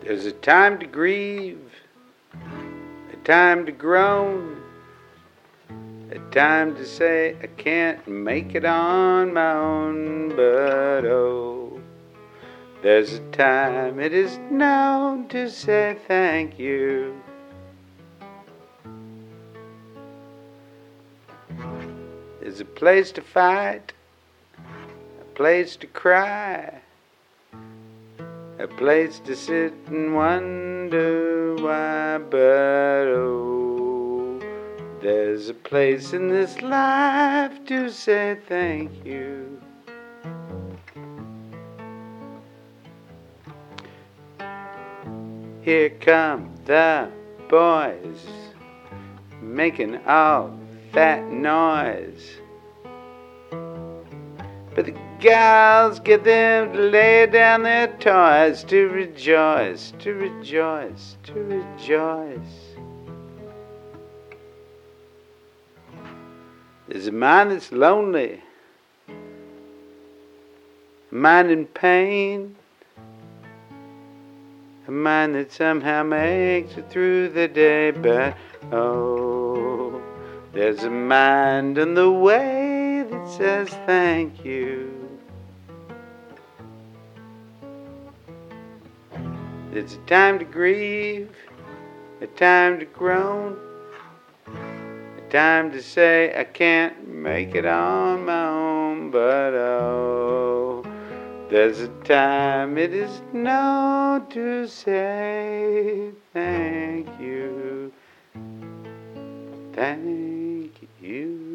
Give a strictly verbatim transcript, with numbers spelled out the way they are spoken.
There's a time to grieve, a time to groan, a time to say I can't make it on my own, but oh, there's a time it is known to say thank you. There's a place to fight, a place to cry, a place to sit and wonder why, but oh, there's a place in this life to say thank you. Here come the boys making all that noise, but the gals get them to lay down their toys, to rejoice, to rejoice, to rejoice. There's a mind that's lonely, a mind in pain, a mind that somehow makes it through the day, but oh, there's a mind on the way that says thank you. It's a time to grieve, a time to groan, a time to say I can't make it on my own, but oh, there's a time it is known to say thank you, thank you.